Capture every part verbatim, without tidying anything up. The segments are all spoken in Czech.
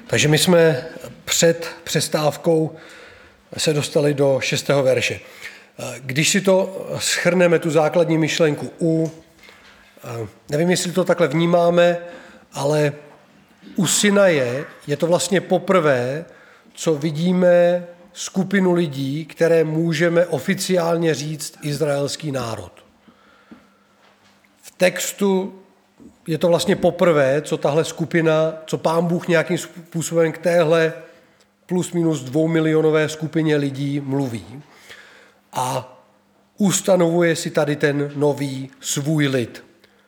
Takže my jsme před přestávkou se dostali do šestého verše. Když si to shrneme, tu základní myšlenku u, nevím, jestli to takhle vnímáme, ale u Sinaje je to vlastně poprvé, co vidíme skupinu lidí, které můžeme oficiálně říct izraelský národ. V textu je to vlastně poprvé, co tahle skupina, co Pán Bůh nějakým způsobem k téhle plus minus dvoumilionové skupině lidí mluví. A ustanovuje si tady ten nový svůj lid.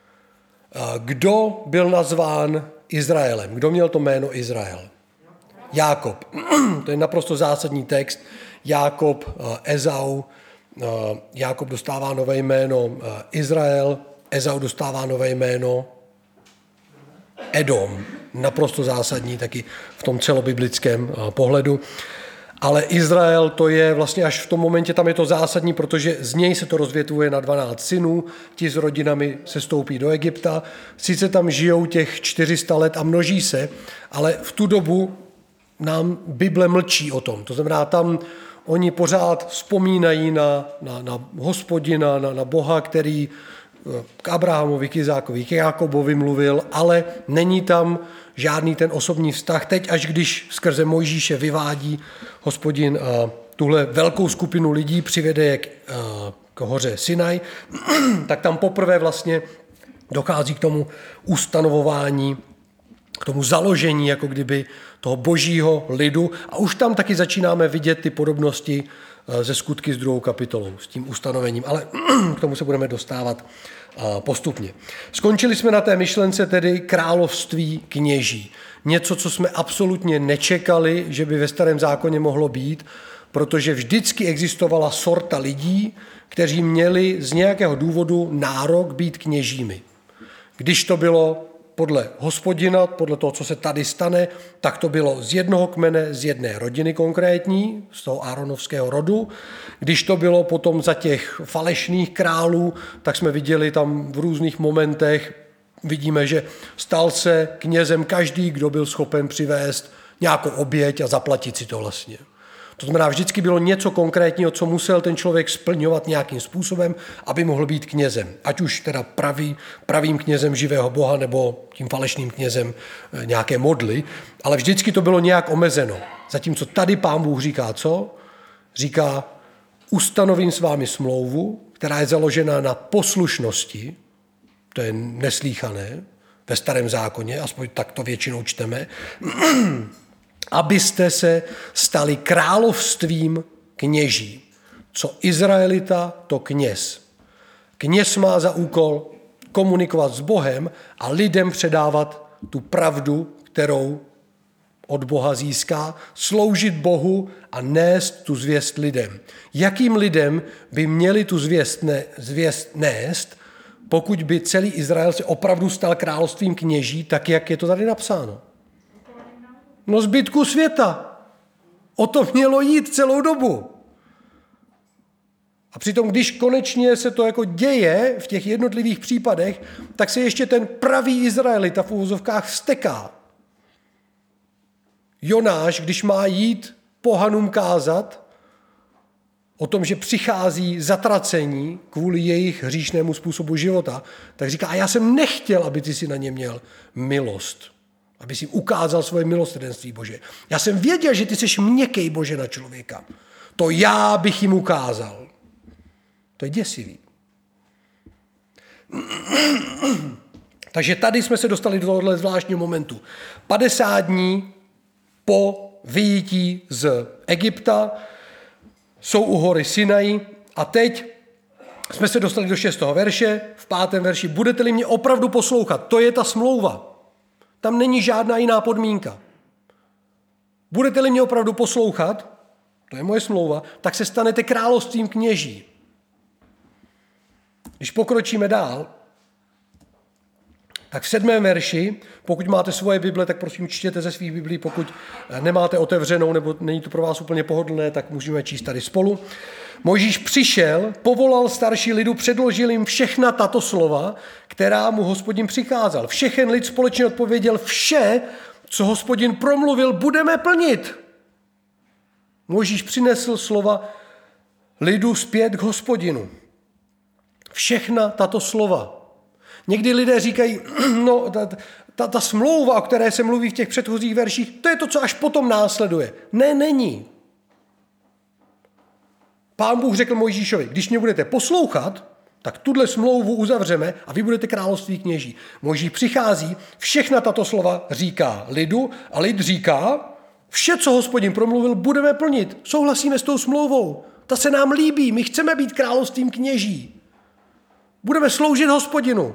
Kdo byl nazván Izraelem? Kdo měl to jméno Izrael? Jákob. To je naprosto zásadní text. Jákob, Ezau. Jákob dostává nové jméno Izrael. Ezau dostává nové jméno Edom. Naprosto zásadní taky v tom celobiblickém pohledu. Ale Izrael to je vlastně až v tom momentě, tam je to zásadní, protože z něj se to rozvětvuje na dvanáct synů, ti s rodinami se stoupí do Egypta, sice tam žijou těch čtyři sta let a množí se, ale v tu dobu nám Bible mlčí o tom. To znamená, tam oni pořád vzpomínají na, na, na Hospodina, na, na Boha, který k Abrahamovi, k Izákovi, k Jákobovi mluvil, ale není tam žádný ten osobní vztah. Teď, až když skrze Mojžíše vyvádí Hospodin tuhle velkou skupinu lidí, přivede je k, k hoře Sinaj, tak tam poprvé vlastně dochází k tomu ustanovování, k tomu založení jako kdyby toho božího lidu. A už tam taky začínáme vidět ty podobnosti ze Skutky s druhou kapitolou, s tím ustanovením, ale k tomu se budeme dostávat postupně. Skončili jsme na té myšlence tedy království kněží. Něco, co jsme absolutně nečekali, že by ve Starém zákoně mohlo být, protože vždycky existovala sorta lidí, kteří měli z nějakého důvodu nárok být kněžími. Když to bylo podle Hospodina, podle toho, co se tady stane, tak to bylo z jednoho kmene, z jedné rodiny konkrétní, z toho Áronovského rodu. Když to bylo potom za těch falešných králů, tak jsme viděli tam v různých momentech, vidíme, že stal se knězem každý, kdo byl schopen přivést nějakou oběť a zaplatit si to vlastně. To znamená, vždycky bylo něco konkrétního, co musel ten člověk splňovat nějakým způsobem, aby mohl být knězem. Ať už teda pravý, pravým knězem živého Boha nebo tím falešným knězem nějaké modly, ale vždycky to bylo nějak omezeno. Zatímco tady Pán Bůh říká co? Říká, ustanovím s vámi smlouvu, která je založena na poslušnosti, to je neslýchané ve Starém zákoně, aspoň tak to většinou čteme, abyste se stali královstvím kněží. Co Izraelita, to kněz. Kněz má za úkol komunikovat s Bohem a lidem předávat tu pravdu, kterou od Boha získá, sloužit Bohu a nést tu zvěst lidem. Jakým lidem by měli tu zvěst, ne, zvěst nést, pokud by celý Izrael se opravdu stal královstvím kněží, tak jak je to tady napsáno? No zbytku světa. O to mělo jít celou dobu. A přitom, když konečně se to jako děje v těch jednotlivých případech, tak se ještě ten pravý Izraelita v uvozovkách vzteká. Jonáš, když má jít pohanům kázat o tom, že přichází zatracení kvůli jejich hříšnému způsobu života, tak říká, a já jsem nechtěl, aby ty si na ně měl milost. Aby si ukázal svoje milosrdenství, Bože. Já jsem věděl, že ty jsi měkkej, Bože, na člověka. To já bych jim ukázal. To je děsivý. Takže tady jsme se dostali do tohoto zvláštního momentu. padesát dní po vyjití z Egypta jsou u hory Sinaj a teď jsme se dostali do šestého verše. V pátém verši budete-li mě opravdu poslouchat. To je ta smlouva. Tam není žádná jiná podmínka. Budete-li mě opravdu poslouchat, to je moje smlouva, tak se stanete královstvím kněží. Když pokročíme dál, tak v sedmém verši, pokud máte svoje Bible, tak prosím čtěte ze svých Biblí, pokud nemáte otevřenou nebo není to pro vás úplně pohodlné, tak můžeme číst tady spolu. Mojžíš přišel, povolal starší lidu, předložil jim všechna tato slova, která mu Hospodin přikázal. Všechen lid společně odpověděl vše, co Hospodin promluvil, budeme plnit. Mojžíš přinesl slova lidu zpět k Hospodinu. Všechna tato slova. Někdy lidé říkají, no ta, ta, ta smlouva, o které se mluví v těch předchozích verších, to je to, co až potom následuje. Ne, není. Pán Bůh řekl Mojžíšovi, když mě budete poslouchat, tak tuhle smlouvu uzavřeme a vy budete království kněží. Mojžíš přichází, všechna tato slova říká lidu a lid říká, vše, co Hospodin promluvil, budeme plnit. Souhlasíme s tou smlouvou. Ta se nám líbí, my chceme být královstvím kněží. Budeme sloužit Hospodinu.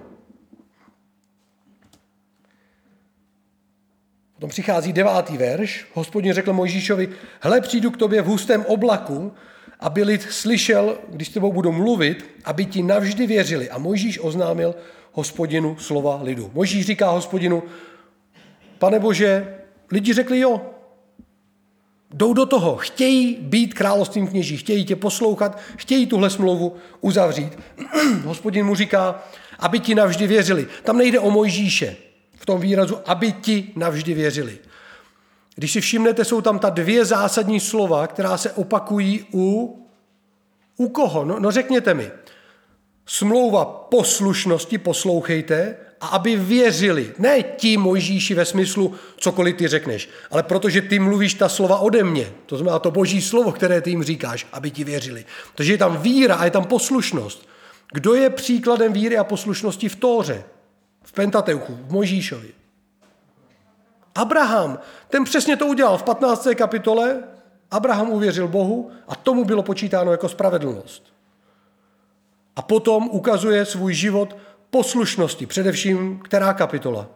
Potom přichází devátý verš. Hospodin řekl Mojžíšovi, hle, přijdu k tobě v hustém oblaku, aby lid slyšel, když s tebou budu mluvit, aby ti navždy věřili. A Mojžíš oznámil Hospodinu slova lidu. Mojžíš říká Hospodinu, Pane Bože, lidi řekli jo. Jdou do toho, chtějí být královstvím kněží, chtějí tě poslouchat, chtějí tuhle smlouvu uzavřít. Hospodin mu říká, aby ti navždy věřili. Tam nejde o Mojžíše v tom výrazu, aby ti navždy věřili. Když si všimnete, jsou tam ta dvě zásadní slova, která se opakují u, u koho? No, no řekněte mi. Smlouva poslušnosti, poslouchejte, a aby věřili. Ne ti Mojžíši ve smyslu, cokoliv ty řekneš, ale protože ty mluvíš ta slova ode mě. To znamená to boží slovo, které ty jim říkáš, aby ti věřili. Takže je tam víra a je tam poslušnost. Kdo je příkladem víry a poslušnosti v Tóře? V Pentateuchu, v Mojžíšovi? Abraham, ten přesně to udělal v patnácté kapitole. Abraham uvěřil Bohu a tomu bylo počítáno jako spravedlnost. A potom ukazuje svůj život poslušnosti. Především která kapitola?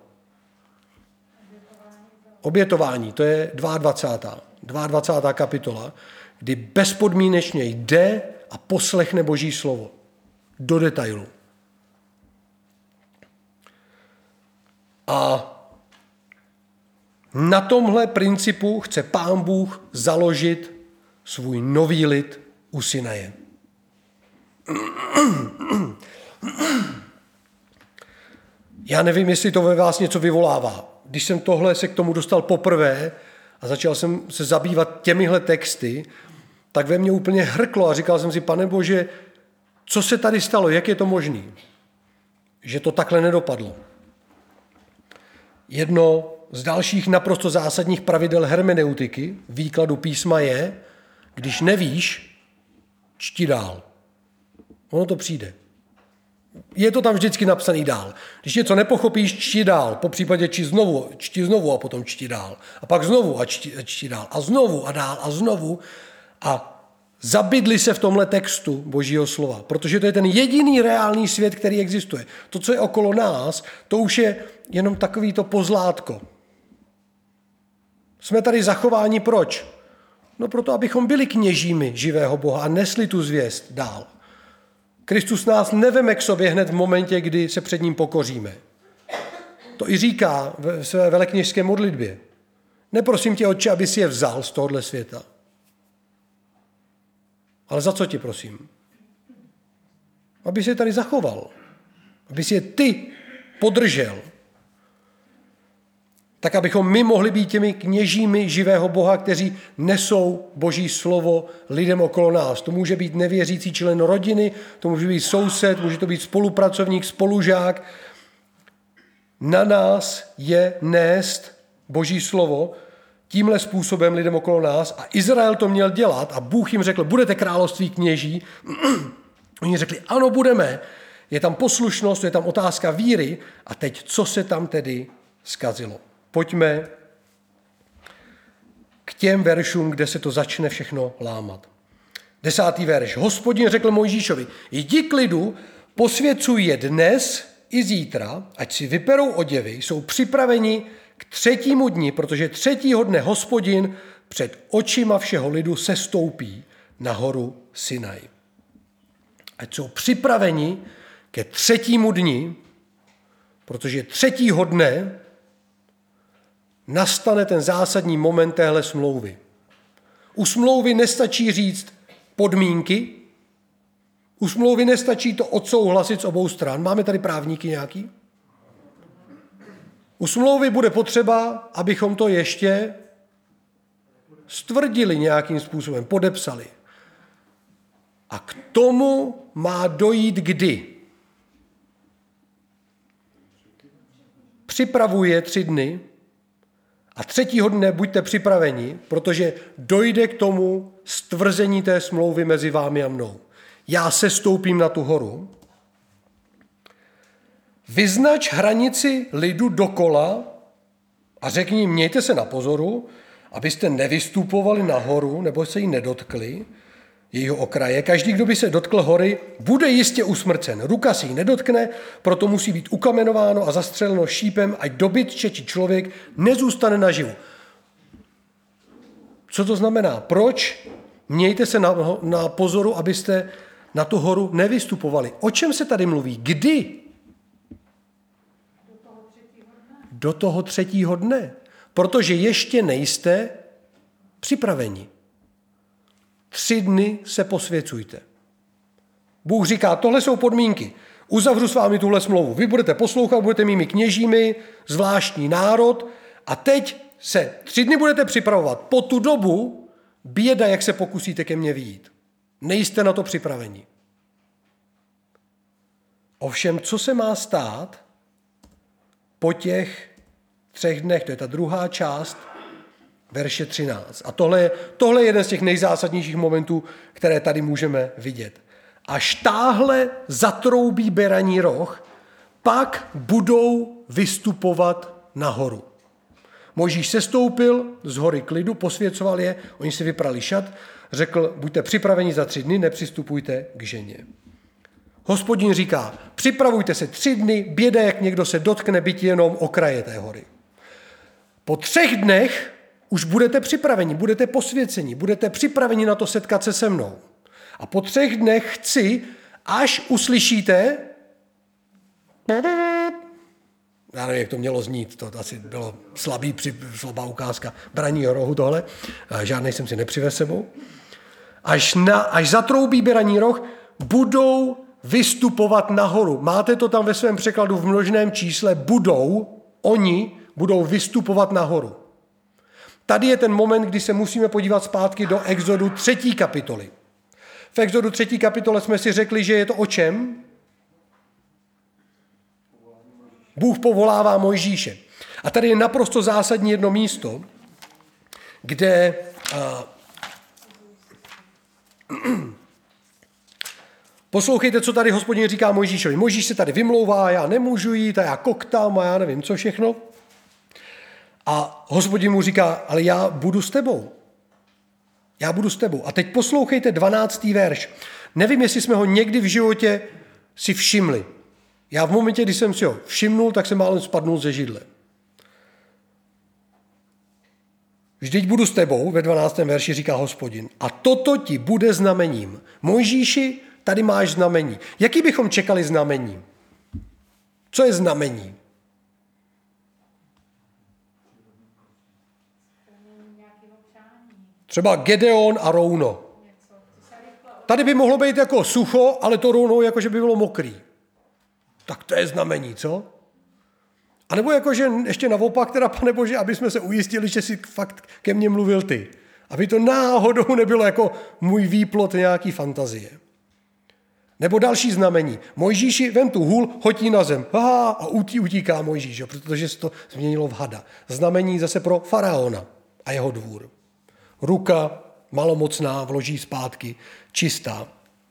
Obětování, to je dvacátá dvacátá kapitola, kdy bezpodmínečně jde a poslechne Boží slovo. Do detailu. A na tomhle principu chce Pán Bůh založit svůj nový lid u Sinaje. Já nevím, jestli to ve vás něco vyvolává. Když jsem tohle se k tomu dostal poprvé a začal jsem se zabývat těmihle texty, tak ve mně úplně hrklo a říkal jsem si, Pane Bože, co se tady stalo, jak je to možné, že to takhle nedopadlo. Jedno z dalších naprosto zásadních pravidel hermeneutiky, výkladu písma je, když nevíš, čti dál. Ono to přijde. Je to tam vždycky napsaný dál. Když něco nepochopíš, čti dál. Po případě čti znovu, čti znovu a potom čti dál. A pak znovu a čti, a čti dál. A znovu a dál a znovu. A zabydli se v tomhle textu Božího slova. Protože to je ten jediný reálný svět, který existuje. To, co je okolo nás, to už je jenom takový to pozlátko. Jsme tady zachováni proč? No proto, abychom byli kněžími živého Boha a nesli tu zvěst dál. Kristus nás neveme k sobě hned v momentě, kdy se před ním pokoříme. To i říká v své velekněžské modlitbě. Neprosím tě, Otče, aby si je vzal z tohohle světa. Ale za co ti prosím? Aby si je tady zachoval. Aby si je ty podržel. Tak, abychom my mohli být těmi kněžími živého Boha, kteří nesou Boží slovo lidem okolo nás. To může být nevěřící člen rodiny, to může být soused, může to být spolupracovník, spolužák. Na nás je nést Boží slovo tímhle způsobem lidem okolo nás a Izrael to měl dělat a Bůh jim řekl, budete království kněží. Oni řekli, ano, budeme. Je tam poslušnost, je tam otázka víry a teď, co se tam tedy zkazilo? Pojďme k těm veršům, kde se to začne všechno lámat. Desátý verš. Hospodin řekl Mojžíšovi, jdi k lidu, posvěcuj je dnes i zítra, ať si vyperou oděvy, jsou připraveni k třetímu dni, protože třetího dne Hospodin před očima všeho lidu sestoupí na horu Sinaj. Ať jsou připraveni ke třetímu dni, protože třetího dne nastane ten zásadní moment téhle smlouvy. U smlouvy nestačí říct podmínky, u smlouvy nestačí to odsouhlasit z obou stran. Máme tady právníky nějaký? U smlouvy bude potřeba, abychom to ještě stvrdili nějakým způsobem, podepsali. A k tomu má dojít kdy? Připravuje tři dny a třetího dne buďte připraveni, protože dojde k tomu stvrzení té smlouvy mezi vámi a mnou. Já sestoupím na tu horu, vyznač hranici lidu dokola a řekni jim, mějte se na pozoru, abyste nevystupovali na horu nebo se jí nedotkli, jejího okraje. Každý, kdo by se dotkl hory, bude jistě usmrcen. Ruka si ji nedotkne, proto musí být ukamenováno a zastřeleno šípem, ať dobytče či člověk nezůstane naživu. Co to znamená? Proč? Mějte se na, na pozoru, abyste na tu horu nevystupovali. O čem se tady mluví? Kdy? Do toho třetího dne. Do toho třetího dne. Protože ještě nejste připraveni. Tři dny se posvěcujte. Bůh říká, tohle jsou podmínky. Uzavřu s vámi tuhle smlouvu. Vy budete poslouchat, budete mými kněžími, zvláštní národ a teď se tři dny budete připravovat. Po tu dobu běda, jak se pokusíte ke mně vyjít. Nejste na to připraveni. Ovšem, co se má stát po těch třech dnech, to je ta druhá část, verše třináct. A tohle je, tohle je jeden z těch nejzásadnějších momentů, které tady můžeme vidět. Až táhle zatroubí beraní roh, pak budou vystupovat nahoru. Mojžíš sestoupil z hory k lidu, posvěcoval je, oni si vyprali šat, řekl, buďte připraveni za tři dny, nepřistupujte k ženě. Hospodin říká, připravujte se tři dny, běda, jak někdo se dotkne, byť jenom okraje té hory. Po třech dnech už budete připraveni, budete posvěceni, budete připraveni na to setkat se se mnou. A po třech dnech chci, až uslyšíte, já nevím, jak to mělo znít, to asi bylo slabý, slabá ukázka braního rohu tohle, žádnej jsem si nepřivez sebou, až, na, až zatroubí beraní roh, budou vystupovat nahoru. Máte to tam ve svém překladu v množném čísle, budou, oni budou vystupovat nahoru. Tady je ten moment, kdy se musíme podívat zpátky do Exodu třetí kapitoly. V Exodu třetí kapitole jsme si řekli, že je to o čem? Bůh povolává Mojžíše. A tady je naprosto zásadní jedno místo, kde uh, poslouchejte, co tady Hospodin říká Mojžíšovi. Mojžíš se tady vymlouvá, já nemůžu jít a já koktám a já nevím, co všechno. A Hospodin mu říká, ale já budu s tebou. Já budu s tebou. A teď poslouchejte dvanáctý verš. Nevím, jestli jsme ho někdy v životě si všimli. Já v momentě, kdy jsem si ho všimnul, tak jsem málem spadnul ze židle. Vždyť budu s tebou, ve dvanáctém verši říká Hospodin. A toto ti bude znamením. Mojžíši, tady máš znamení. Jaký bychom čekali znamení? Co je znamení? Třeba Gedeon a rouno. Tady by mohlo být jako sucho, ale to rouno jako, že by bylo mokrý. Tak to je znamení, co? A nebo jako, že ještě naopak, teda, Pane Bože, aby jsme se ujistili, že jsi fakt ke mně mluvil ty. Aby to náhodou nebylo jako můj výplot nějaký fantazie. Nebo další znamení. Mojžíši, vem tu hůl, hoď ji na zem. Aha, a utí, utíká Mojžíš, protože se to změnilo v hada. Znamení zase pro faraona a jeho dvůr. Ruka malomocná, vloží zpátky, čistá.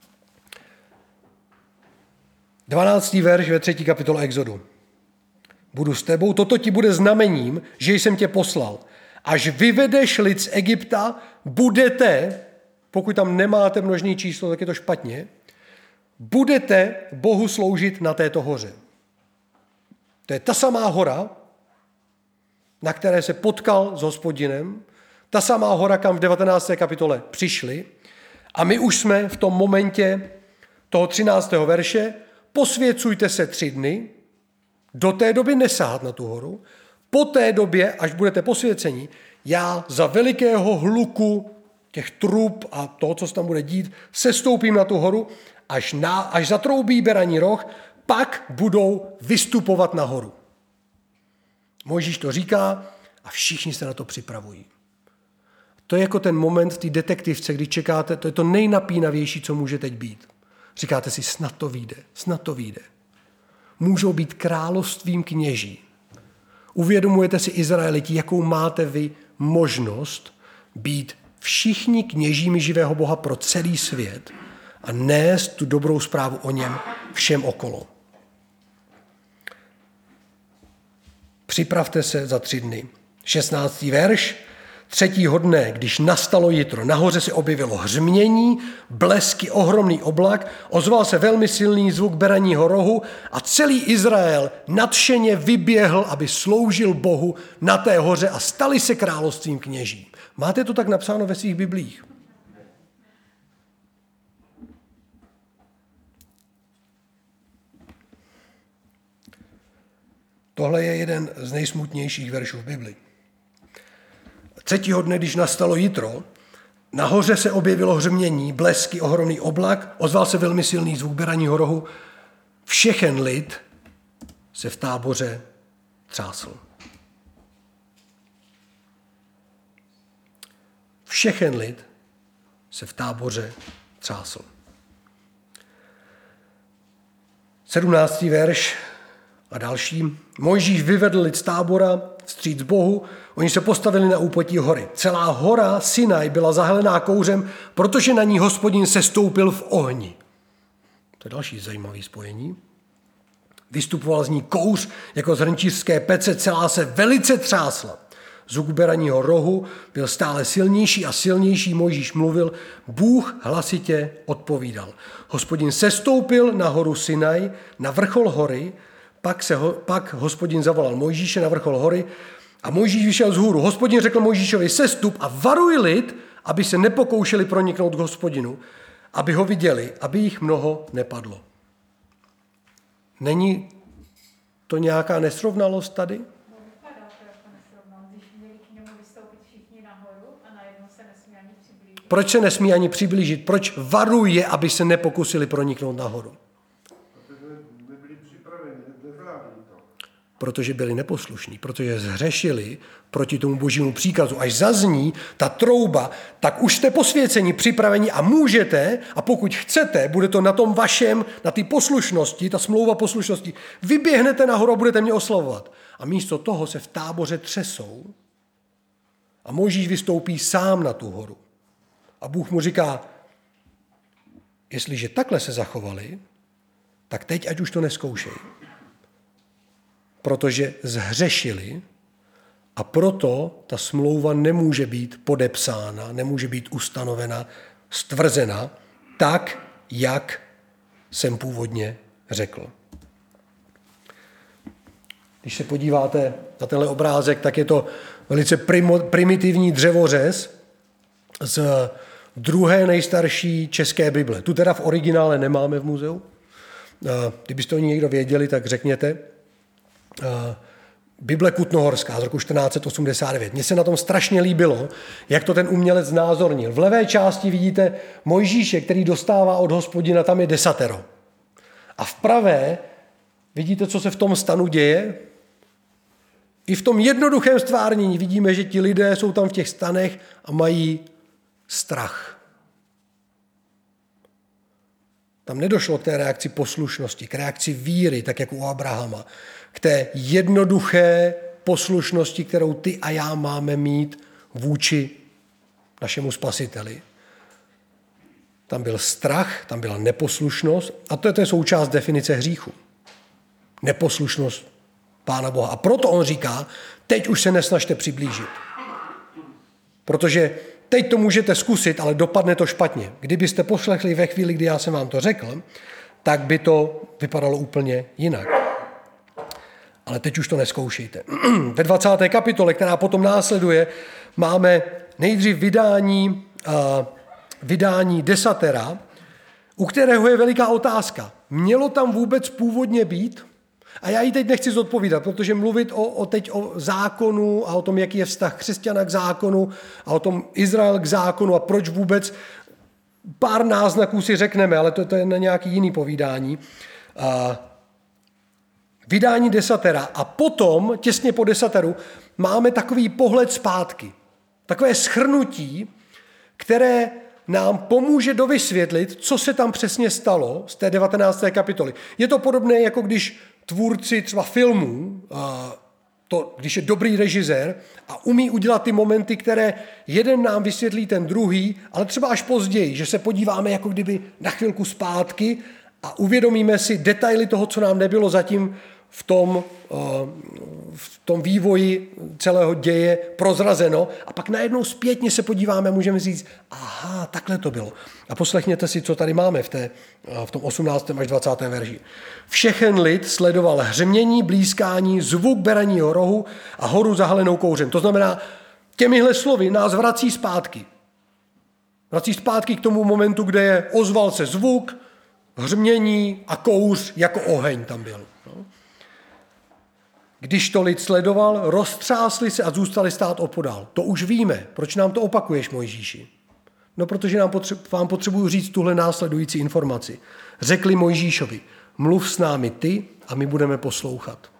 dvanáctý verš ve třetí kapitole Exodu. Budu s tebou, toto ti bude znamením, že jsem tě poslal. Až vyvedeš lid z Egypta, budete, pokud tam nemáte množné číslo, tak je to špatně, budete Bohu sloužit na této hoře. To je ta samá hora, na které se potkal s Hospodinem, ta samá hora, kam v devatenácté kapitole přišli. A my už jsme v tom momentě toho třináctého verše, posvěcujte se tři dny, do té doby nesahat na tu horu, po té době, až budete posvěceni, já za velikého hluku těch trub a toho, co se tam bude dít, sestoupím na tu horu, až, na, až zatroubí beraní roh, pak budou vystupovat nahoru. Mojžíš to říká a všichni se na to připravují. To je jako ten moment v té detektivce, kdy čekáte, to je to nejnapínavější, co může teď být. Říkáte si, snad to vyjde, snad to vyjde. Můžou být královstvím kněží. Uvědomujete si, Izraeliti, jakou máte vy možnost být všichni kněžími živého Boha pro celý svět a nést tu dobrou zprávu o něm všem okolo. Připravte se za tři dny. šestnáctý verš. Třetího dne, když nastalo jitro, nahoře se objevilo hřmění, blesky, ohromný oblak, ozval se velmi silný zvuk beraního rohu a celý Izrael nadšeně vyběhl, aby sloužil Bohu na té hoře a stali se královstvím kněží. Máte to tak napsáno ve svých biblích? Tohle je jeden z nejsmutnějších veršů v Bibli. Třetího dne, když nastalo jitro, nahoře se objevilo hřmění, blesky, ohromný oblak, ozval se velmi silný zvuk beraního rohu. Všechen lid se v táboře třásl. Všechen lid se v táboře třásl. sedmnáctý verš a další. Mojžíš vyvedl lid z tábora vstříc Bohu, oni se postavili na úpatí hory. Celá hora Sinaj byla zahalená kouřem, protože na ní Hospodin sestoupil v ohni. To je další zajímavé spojení. Vystupoval z ní kouř jako z hrnčířské pece, celá se velice třásla. Zvuk beraního rohu byl stále silnější a silnější, Mojžíš mluvil, Bůh hlasitě odpovídal. Hospodin sestoupil na horu Sinaj, na vrchol hory, pak, se ho, pak Hospodin zavolal Mojžíše na vrchol hory a Mojžíš vyšel z hůru. Hospodin řekl Mojžíšovi, sestup a varuj lid, aby se nepokoušeli proniknout k Hospodinu, aby ho viděli, aby jich mnoho nepadlo. Není to nějaká nesrovnalost tady? Proč se nesmí ani přiblížit? Proč varuje, aby se nepokusili proniknout nahoru? Protože byli neposlušní, protože zhřešili proti tomu božímu příkazu. Až zazní ta trouba, tak už jste posvěceni, připraveni a můžete, a pokud chcete, bude to na tom vašem, na té poslušnosti, ta smlouva poslušnosti, vyběhnete nahoru a budete mě oslavovat. A místo toho se v táboře třesou a Mojžíš vystoupí sám na tu horu. A Bůh mu říká, jestliže takhle se zachovali, tak teď ať už to neskoušej. Protože zhřešili a proto ta smlouva nemůže být podepsána, nemůže být ustanovena, stvrzena tak, jak jsem původně řekl. Když se podíváte na tenhle obrázek, tak je to velice primitivní dřevořez z druhé nejstarší české Bible. Tu teda v originále nemáme v muzeu. Kdybyste o ní někdo věděli, tak řekněte. Bible Kutnohorská z roku čtrnáct set osmdesát devět. Mně se na tom strašně líbilo, jak to ten umělec znázornil. V levé části vidíte Mojžíše, který dostává od Hospodina, tam je desatero. A v pravé vidíte, co se v tom stanu děje? I v tom jednoduchém stvárnění vidíme, že ti lidé jsou tam v těch stanech a mají strach. Tam nedošlo k té reakci poslušnosti, k reakci víry, tak jako u Abrahama. K té jednoduché poslušnosti, kterou ty a já máme mít vůči našemu spasiteli. Tam byl strach, tam byla neposlušnost a to je, to je součást definice hříchu. Neposlušnost Pána Boha. A proto on říká, teď už se nesnažte přiblížit. Protože teď to můžete zkusit, ale dopadne to špatně. Kdybyste poslechli ve chvíli, kdy já jsem vám to řekl, tak by to vypadalo úplně jinak. Ale teď už to neskoušejte. Ve dvacáté kapitole, která potom následuje, máme nejdřív vydání, uh, vydání desatera, u kterého je veliká otázka. Mělo tam vůbec původně být? A já ji teď nechci zodpovídat, protože mluvit o, o teď o zákonu a o tom, jaký je vztah křesťana k zákonu a o tom Izrael k zákonu a proč vůbec, pár náznaků si řekneme, ale to, to je na nějaký jiný povídání. Uh, vydání desatera a potom, těsně po desateru, máme takový pohled zpátky. Takové shrnutí, které nám pomůže dovysvětlit, co se tam přesně stalo z té devatenácté kapitoly. Je to podobné, jako když tvůrci třeba filmů, to, když je dobrý režisér a umí udělat ty momenty, které jeden nám vysvětlí ten druhý, ale třeba až později, že se podíváme jako kdyby na chvilku zpátky a uvědomíme si detaily toho, co nám nebylo zatím v tom, v tom vývoji celého děje prozrazeno a pak najednou zpětně se podíváme a můžeme říct, aha, takhle to bylo. A poslechněte si, co tady máme v, té, v tom osmnáctém až dvacátém verši. Všechen lid sledoval hřmění, blízkání, zvuk beraního rohu a horu zahalenou kouřem. To znamená, těmihle slovy nás vrací zpátky. Vrací zpátky k tomu momentu, kde je ozval se zvuk, hřmění a kouř jako oheň tam byl. No. Když to lid sledoval, roztřásli se a zůstali stát opodál. To už víme. Proč nám to opakuješ, Mojžíši? No, protože nám potře- vám potřebuju říct tuhle následující informaci. Řekli Mojžíšovi, mluv s námi ty a my budeme poslouchat.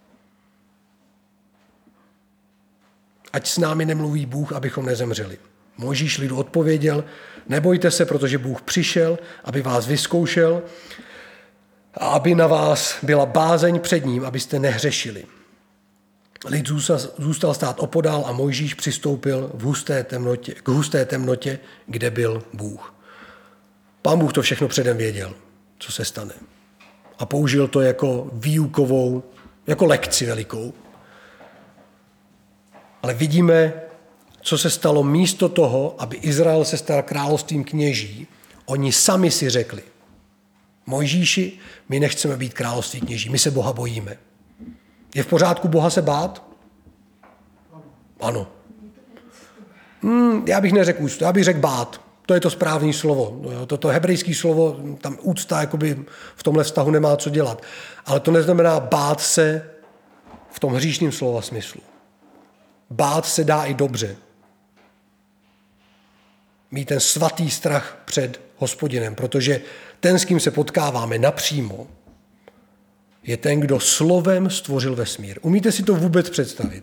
Ať s námi nemluví Bůh, abychom nezemřeli. Mojžíš lidu odpověděl, nebojte se, protože Bůh přišel, aby vás vyzkoušel a aby na vás byla bázeň před ním, abyste nehřešili. Lid zůstal stát opodál a Mojžíš přistoupil v husté temnotě, k husté temnotě, kde byl Bůh. Pán Bůh to všechno předem věděl, co se stane. A použil to jako výukovou, jako lekci velikou. Ale vidíme, co se stalo místo toho, aby Izrael se stal královstvím kněží. Oni sami si řekli, Mojžíši, my nechceme být království kněží, my se Boha bojíme. Je v pořádku Boha se bát? Ano. Hmm, já bych neřekl úctu, já bych řekl bát. To je to správné slovo. Toto hebrejské slovo, tam úcta jakoby v tomhle vztahu nemá co dělat. Ale to neznamená bát se v tom hříšném slova smyslu. Bát se dá i dobře. Mít ten svatý strach před Hospodinem, protože ten, s kým se potkáváme napřímo, je ten, kdo slovem stvořil vesmír. Umíte si to vůbec představit?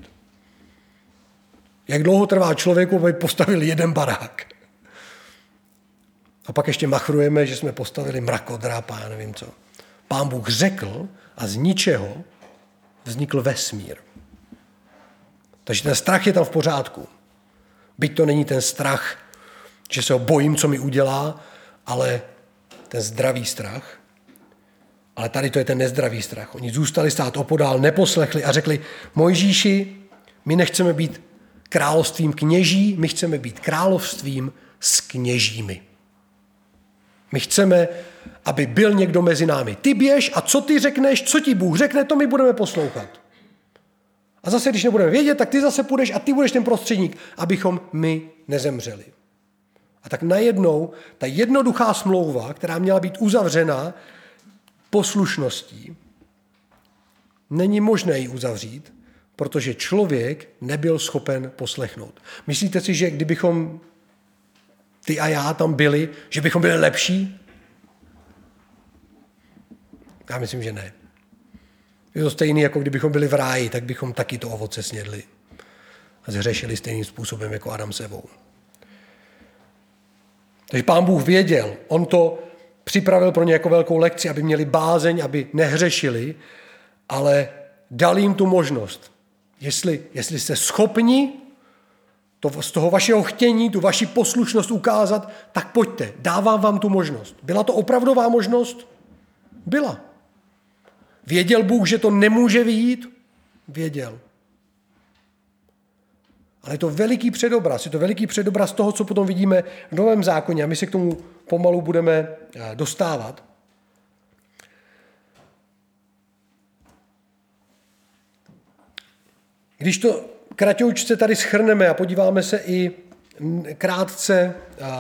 Jak dlouho trvá člověku, aby postavil jeden barák? A pak ještě machrujeme, že jsme postavili mrakodrap a já nevím co. Pán Bůh řekl a z ničeho vznikl vesmír. Takže ten strach je tam v pořádku. Byť to není ten strach, že se ho bojím, co mi udělá, ale ten zdravý strach. Ale tady to je ten nezdravý strach. Oni zůstali stát opodál, neposlechli a řekli, Mojžíši, my nechceme být královstvím kněží, my chceme být královstvím s kněžími. My chceme, aby byl někdo mezi námi. Ty běž a co ty řekneš, co ti Bůh řekne, to my budeme poslouchat. A zase, když nebudeme vědět, tak ty zase půjdeš a ty budeš ten prostředník, abychom my nezemřeli. A tak najednou ta jednoduchá smlouva, která měla být uzavřena poslušností, není možné ji uzavřít, protože člověk nebyl schopen poslechnout. Myslíte si, že kdybychom ty a já tam byli, že bychom byli lepší? Já myslím, že ne. Je to stejné, jako kdybychom byli v ráji, tak bychom taky to ovoce snědli a zhřešili stejným způsobem jako Adam s Evou. Takže Pán Bůh věděl, on to připravil pro ně jako velkou lekci, aby měli bázeň, aby nehřešili, ale dal jim tu možnost. Jestli, jestli jste schopni to, z toho vašeho chtění, tu vaši poslušnost ukázat, tak pojďte, dávám vám tu možnost. Byla to opravdová možnost? Byla. Věděl Bůh, že to nemůže vyjít? Věděl. Ale je to veliký předobraz, je to veliký předobraz toho, co potom vidíme v Novém zákoně a my se k tomu pomalu budeme dostávat. Když to kraťoučce tady shrneme a podíváme se i krátce,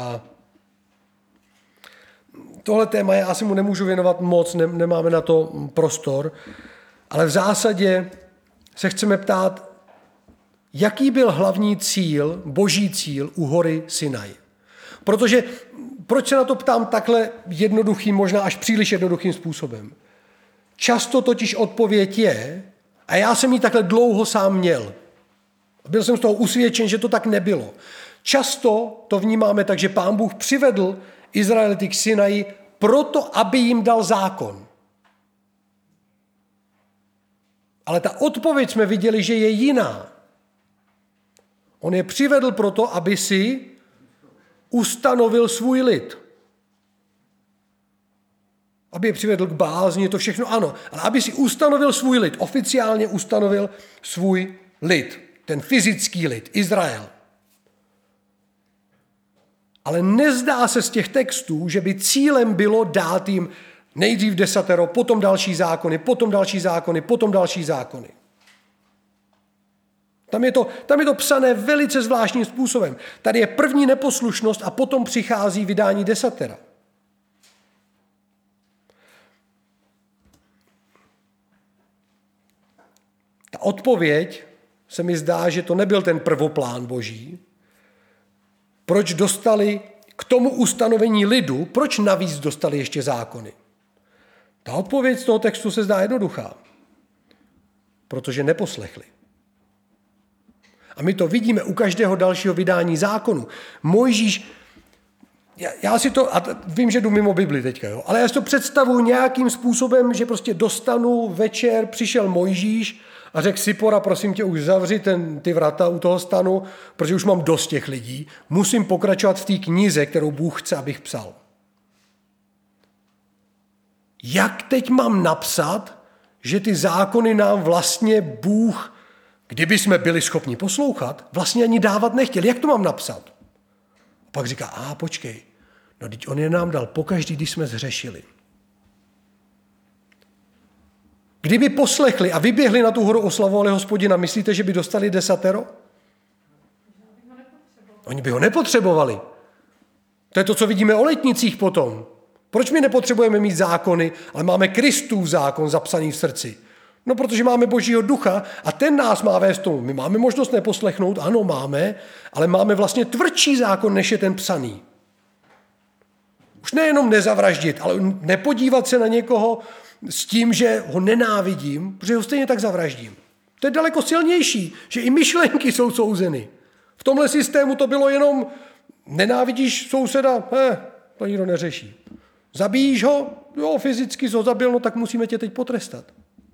tohle téma já asi mu nemůžu věnovat moc, nemáme na to prostor, ale v zásadě se chceme ptát, jaký byl hlavní cíl, boží cíl u hory Sinaj. Protože, proč se na to ptám takhle jednoduchým, možná až příliš jednoduchým způsobem? Často totiž odpověď je, a já jsem ji takhle dlouho sám měl. Byl jsem z toho usvědčen, že to tak nebylo. Často to vnímáme tak, že Pán Bůh přivedl Izraelity k Sinaji proto, aby jim dal zákon. Ale ta odpověď jsme viděli, že je jiná. On je přivedl proto, aby si ustanovil svůj lid. Aby je přivedl k bázni, to všechno ano. Ale aby si ustanovil svůj lid, oficiálně ustanovil svůj lid. Ten fyzický lid, Izrael. Ale nezdá se z těch textů, že by cílem bylo dát jim nejdřív desatero, potom další zákony, potom další zákony, potom další zákony. Tam je to, tam je to psané velice zvláštním způsobem. Tady je první neposlušnost a potom přichází vydání desatera. Ta odpověď se mi zdá, že to nebyl ten prvoplán Boží. Proč dostali k tomu ustanovení lidu, proč navíc dostali ještě zákony? Ta odpověď z toho textu se zdá jednoduchá. Protože neposlechli. A my to vidíme u každého dalšího vydání zákonu. Mojžíš, já, já si to, a vím, že jdu mimo Bibli teďka, jo, ale já si to představuji nějakým způsobem, že prostě dostanu večer, přišel Mojžíš a řekl Sipora, prosím tě, už zavři ten, ty vrata u toho stanu, protože už mám dost těch lidí, musím pokračovat v té knize, kterou Bůh chce, abych psal. Jak teď mám napsat, že ty zákony nám vlastně Bůh, kdyby jsme byli schopni poslouchat, vlastně ani dávat nechtěl. Jak to mám napsat? A pak říká, a počkej, no teď on je nám dal pokaždý, když jsme zhřešili. Kdyby poslechli a vyběhli na tu horu, oslavovali Hospodina, myslíte, že by dostali desatero? Oni by ho nepotřebovali. To je to, co vidíme o letnicích potom. Proč my nepotřebujeme mít zákony, ale máme Kristův zákon zapsaný v srdci? No, protože máme Božího ducha a ten nás má vést tomu. My máme možnost neposlechnout, ano, máme, ale máme vlastně tvrdší zákon, než je ten psaný. Už nejenom nezavraždit, ale nepodívat se na někoho s tím, že ho nenávidím, protože ho stejně tak zavraždím. To je daleko silnější, že i myšlenky jsou souzeny. V tomhle systému to bylo jenom nenávidíš souseda, eh, to nikdo neřeší. Zabíjíš ho, jo, fyzicky jsi ho zabil, no tak musíme tě teď potrestat.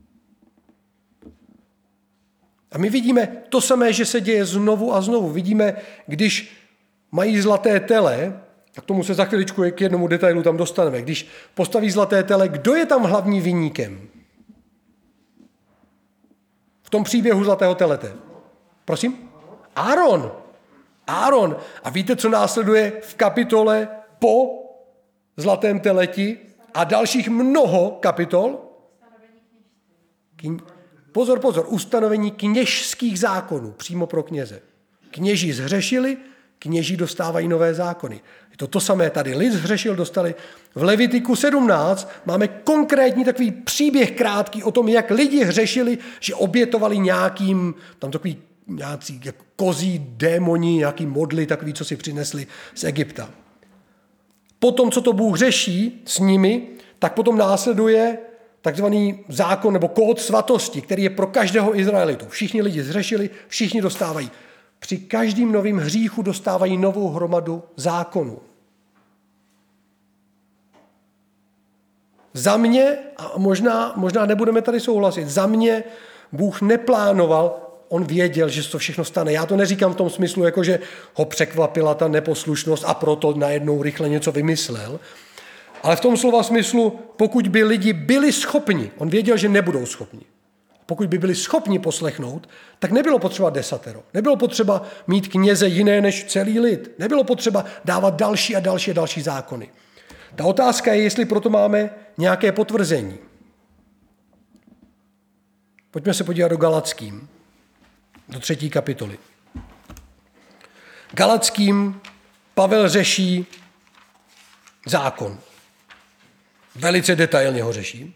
A my vidíme to samé, že se děje znovu a znovu. Vidíme, když mají zlaté tele, a k tomu se za chviličku k jednomu detailu tam dostaneme, když postaví zlaté tele, kdo je tam hlavní viníkem? V tom příběhu zlatého telete. Prosím? Áron. Áron. A víte, co následuje v kapitole po zlatém teleti a dalších mnoho kapitol? Kň... Pozor, pozor, ustanovení kněžských zákonů přímo pro kněze. Kněží zhřešili, kněží dostávají nové zákony. Je to to samé tady. Lid zhřešil, dostali. V Levitiku sedmnáct máme konkrétní takový příběh krátký o tom, jak lidi hřešili, že obětovali nějakým, tam takový nějací jako kozí démoni, nějaký modly, takový, co si přinesli z Egypta. Potom, co to Bůh řeší s nimi, tak potom následuje takzvaný zákon nebo kód svatosti, který je pro každého Izraelitu. Všichni lidi zhřešili, všichni dostávají. Při každém novém hříchu dostávají novou hromadu zákonů. Za mě, a možná, možná nebudeme tady souhlasit, za mě Bůh neplánoval, on věděl, že to všechno stane. Já to neříkám v tom smyslu, jako že ho překvapila ta neposlušnost a proto najednou rychle něco vymyslel, ale v tom slova smyslu, pokud by lidi byli schopni, on věděl, že nebudou schopni, pokud by byli schopni poslechnout, tak nebylo potřeba desatero. Nebylo potřeba mít kněze jiné než celý lid. Nebylo potřeba dávat další a další a další zákony. Ta otázka je, jestli proto máme nějaké potvrzení. Pojďme se podívat do Galackým, do třetí kapitoly. Galackým Pavel řeší zákon. Velice detailně ho řeší.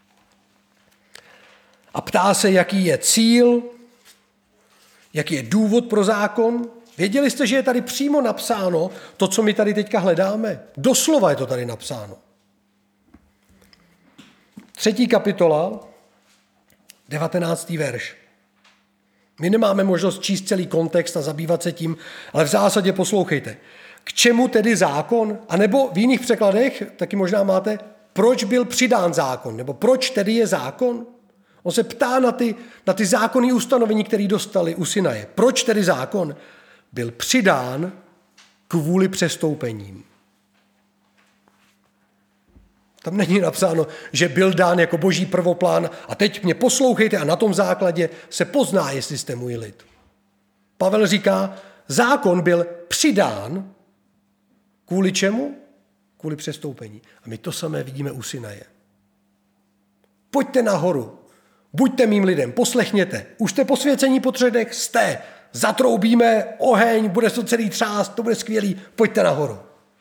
A ptá se, jaký je cíl, jaký je důvod pro zákon. Věděli jste, že je tady přímo napsáno to, co my tady teďka hledáme? Doslova je to tady napsáno. Třetí kapitola, devatenáctý verš. My nemáme možnost číst celý kontext a zabývat se tím, ale v zásadě poslouchejte. K čemu tedy zákon? A nebo v jiných překladech, taky možná máte, proč byl přidán zákon? Nebo proč tedy je zákon? On se ptá na ty, na ty zákonné ustanovení, které dostali u Sinaje. Proč tedy zákon? Byl přidán kvůli přestoupením. Tam není napsáno, že byl dán jako boží prvoplán a teď mě poslouchejte a na tom základě se pozná, jestli jste můj lid. Pavel říká, zákon byl přidán kvůli čemu? Kvůli přestoupení. A my to samé vidíme u Sinaje. Pojďte nahoru, buďte mým lidem, poslechněte. Už jste posvěcení po třech, jste. Zatroubíme oheň, bude to celý třást, to bude skvělý, pojďte nahoru.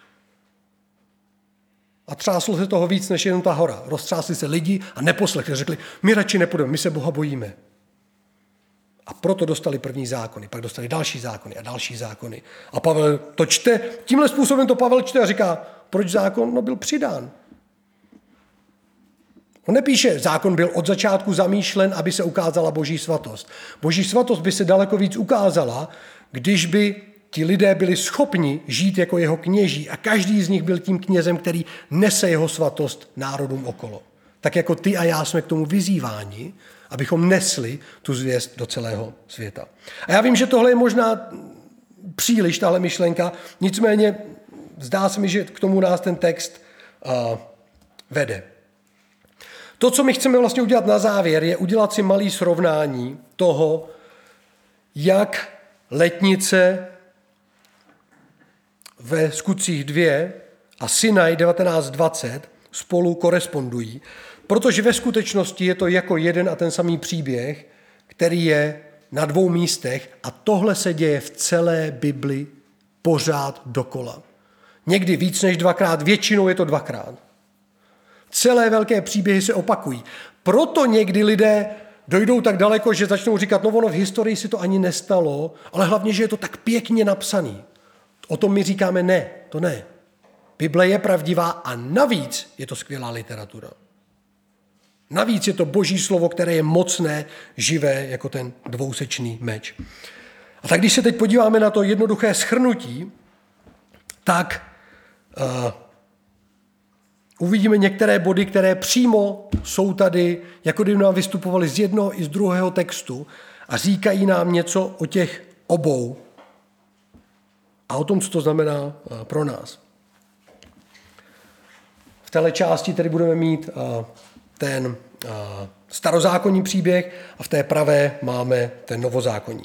A třáslo se toho víc, než jenom ta hora. Roztřásli se lidi a neposlechli. Řekli, my radši nepůjdeme, my se Boha bojíme. A proto dostali první zákony, pak dostali další zákony a další zákony. A Pavel to čte, tímhle způsobem to Pavel čte a říká, proč zákon? No byl přidán. On nepíše, zákon byl od začátku zamýšlen, aby se ukázala boží svatost. Boží svatost by se daleko víc ukázala, když by ti lidé byli schopni žít jako jeho kněží a každý z nich byl tím knězem, který nese jeho svatost národům okolo. Tak jako ty a já jsme k tomu vyzýváni, abychom nesli tu zvěst do celého světa. A já vím, že tohle je možná příliš, tahle myšlenka, nicméně zdá se mi, že k tomu nás ten text uh, vede. To, co my chceme vlastně udělat na závěr, je udělat si malý srovnání toho, jak letnice ve Skutcích dva a Sinaj devatenáct dvacet spolu korespondují, protože ve skutečnosti je to jako jeden a ten samý příběh, který je na dvou místech a tohle se děje v celé Bibli pořád dokola. Někdy víc než dvakrát, většinou je to dvakrát. Celé velké příběhy se opakují. Proto někdy lidé dojdou tak daleko, že začnou říkat, no ono v historii si to ani nestalo, ale hlavně, že je to tak pěkně napsaný. O tom my říkáme ne, to ne. Bible je pravdivá a navíc je to skvělá literatura. Navíc je to boží slovo, které je mocné, živé, jako ten dvousečný meč. A tak když se teď podíváme na to jednoduché shrnutí, tak uh, uvidíme některé body, které přímo jsou tady, jako kdyby nám vystupovali z jednoho i z druhého textu a říkají nám něco o těch obou a o tom, co to znamená uh, pro nás. V této části tedy budeme mít uh, ten uh, starozákonní příběh a v té pravé máme ten novozákonní.